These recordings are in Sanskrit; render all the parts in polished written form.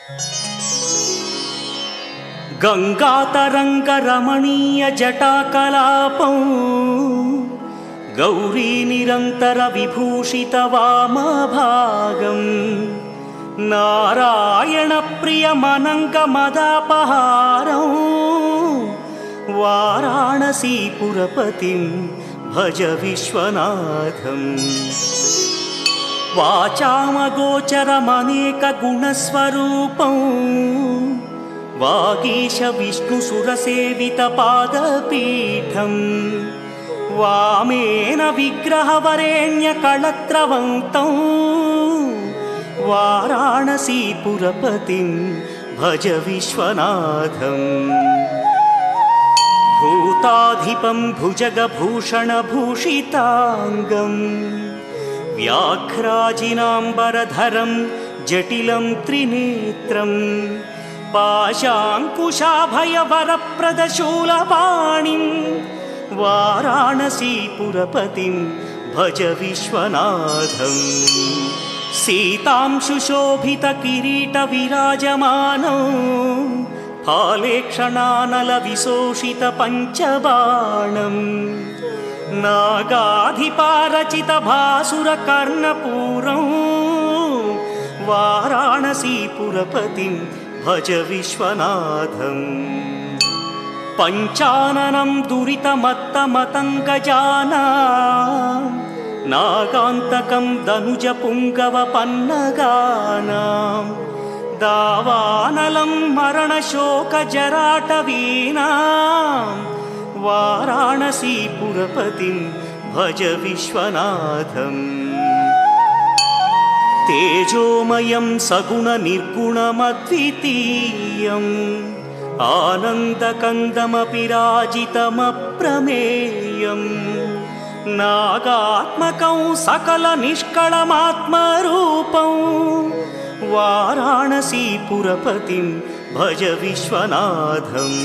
गंगातरंगरमणीय जटाकलापं गौरी निरंतर विभूषित वामभागं नारायण प्रियमनंग मदापहारं वाराणसीपुरपतिं भज विश्वनाथम्। वाचामगोचरमनेक गुणस्वरूपं वागीश विष्णुसुरसेवित पादपीठं वामेन विग्रहवरेण्य कळत्रवन्तं वाराणसीपुरपतिं भज विश्वनाथम्। भूताधिपं भुजगभूषणभूषिताङ्गं व्याघ्राजिनाम्बरधरं जटिलं त्रिनेत्रं पाशाङ्कुशाभयवरप्रदशूलपाणिं वाराणसीपुरपतिं भज विश्वनाथम्। सीतांशुशोभितकिरीटविराजमानौ फालेक्षणानलविशोषितपञ्चबाणं नागाधिपारचितभासुरकर्णपूरं वाराणसीपुरपतिं भज विश्वनाथम्। पञ्चाननं दुरितमत्तमतङ्गजानां नागान्तकं दनुजपुङ्गवपन्नगानां दावानलं मरणशोकजराटवीनां वाराणसीपुरपतिं भज विश्वनाथम्। तेजोमयं सगुणनिर्गुणमद्वितीयम् आनन्दकन्दमपि राजितमप्रमेयं नागात्मकं सकलनिष्कळमात्मरूपं वाराणसीपुरपतिं भज विश्वनाथम्।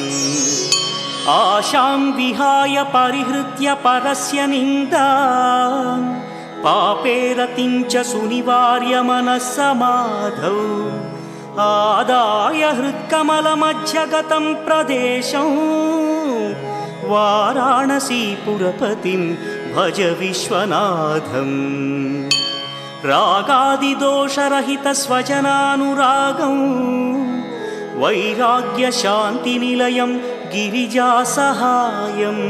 आशां विहाय परिहृत्य परस्य निन्दां पापेरतिं च सुनिवार्य मनस्समाधौ आदाय हृत्कमलमध्यगतं प्रदेशं वाराणसीपुरपतिं भज विश्वनाथम्। रागादिदोषरहितस्वजनानुरागं वैराग्यशान्तिनिलयं गिरिजासहायं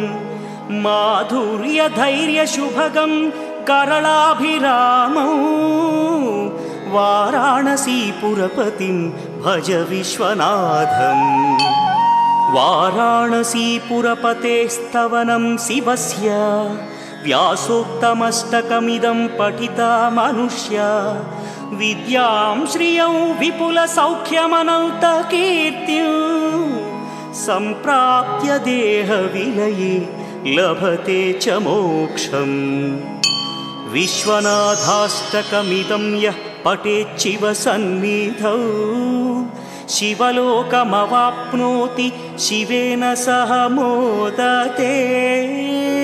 माधुर्यधैर्यशुभगं करलाभिरामं वाराणसीपुरपतिं भज विश्वनाथम्। वाराणसीपुरपतेस्तवनं शिवस्य व्यासोक्तमष्टकमिदं पठिता मनुष्या विद्यां श्रियं विपुलसौख्यमनन्तकीर्तिं सम्प्राप्य देहविलये लभते च मोक्षम्। विश्वनाथाष्टकमिदं यः पठेच्छिव सन्निधौ शिवलोकमवाप्नोति शिवेन सह मोदते।